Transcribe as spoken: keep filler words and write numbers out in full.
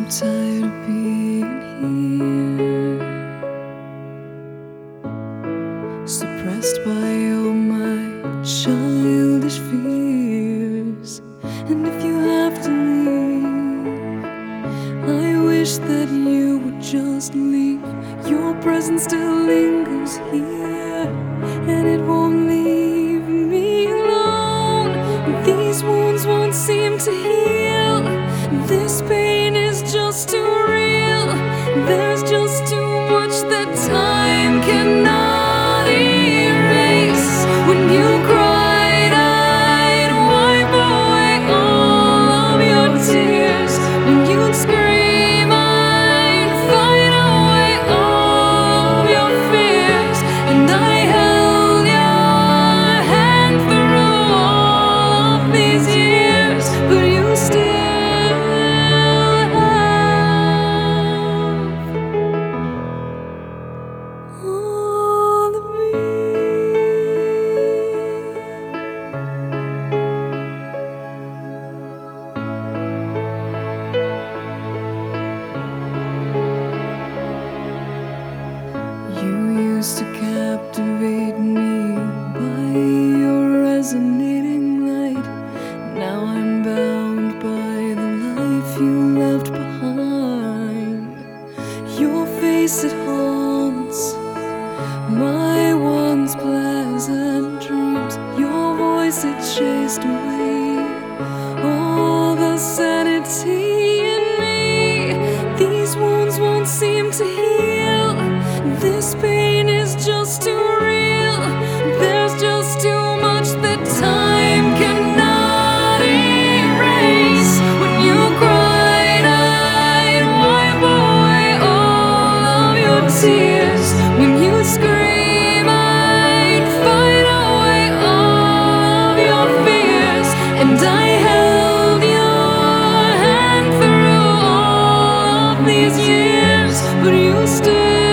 tired of being here, suppressed by all my childish fears. And if you have to leave, I wish that you would just leave. Your presence still lingers here, and it won't leave me alone. These wounds won't seem to heal. This pain is just too real. There's just too much that time cannot erase. When you cried, I'd wipe away all of your tears. When you'd scream, I'd fight away all of your fears. And I held your hand through all of these years, but you still all of me. You used to captivate me by your resonating light. Now I'm bound by the life you left behind. Your face, it haunts my once pleasant dreams. Your voice, it chased away all the sanity in me. These wounds won't seem to heal. This pain is just too real. There's just too much that time cannot erase. When you cried, I'd wipe away all of your tears. When you scream, I'd fight away all of your fears. And I held your hand through all of these years, but you still